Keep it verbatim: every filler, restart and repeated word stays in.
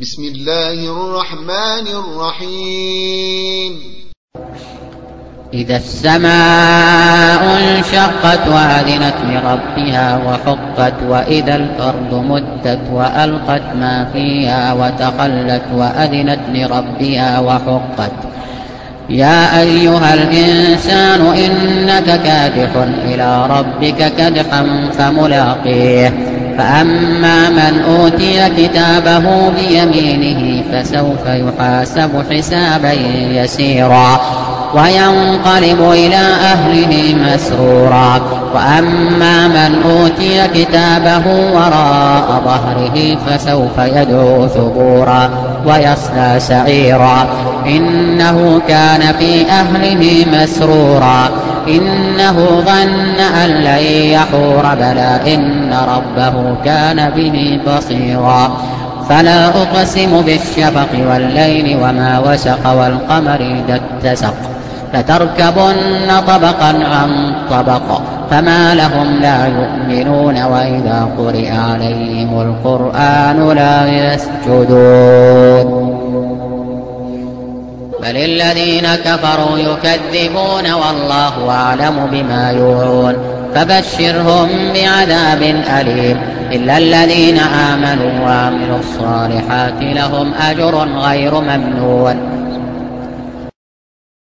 بسم الله الرحمن الرحيم. إذا السماء انشقت وأذنت لربها وحقت وإذا الأرض مدت وألقت ما فيها وتخلت وأذنت لربها وحقت. يا أيها الإنسان إنك كادح إلى ربك كدحا فملاقيه. فأما من أوتي كتابه بيمينه فسوف يحاسب حسابا يسيرا وينقلب إلى أهله مسرورا. وأما من أوتي كتابه وراء ظهره فسوف يدعو ثبورا ويصلى سعيرا إنه كان في أهله مسرورا إنه ظن أن لن يحور بلى إن ربه كان به بصيرا. فلا أقسم بالشفق والليل وما وسق والقمر إذا اتسق لتركبن طبقا عن طبق فما لهم لا يؤمنون وإذا قرئ عليهم القرآن لا يسجدون بل الذين كفروا يكذبون والله أعلم بما يوعون. فبشرهم بعذاب أليم إلا الذين آمنوا وعملوا الصالحات لهم أجر غير ممنون